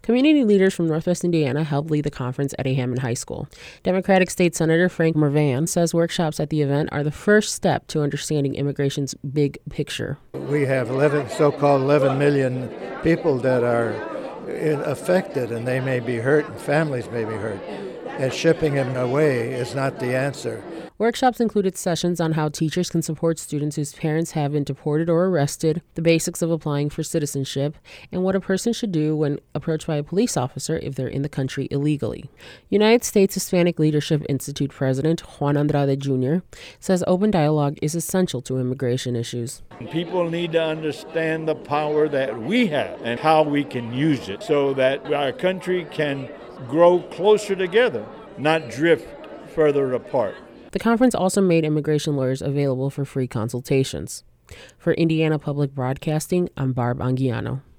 Community leaders from Northwest Indiana helped lead the conference at A. Hammond High School. Democratic State Senator Frank Mervan says workshops at the event are the first step to understanding immigration's big picture. We have so-called 11 million people that are affected, and they may be hurt, and families may be hurt. And shipping them away is not the answer. Workshops included sessions on how teachers can support students whose parents have been deported or arrested, the basics of applying for citizenship, and what a person should do when approached by a police officer if they're in the country illegally. United States Hispanic Leadership Institute President Juan Andrade Jr. says open dialogue is essential to immigration issues. People need to understand the power that we have and how we can use it so that our country can grow closer together, not drift further apart. The conference also made immigration lawyers available for free consultations. For Indiana Public Broadcasting, I'm Barb Anguiano.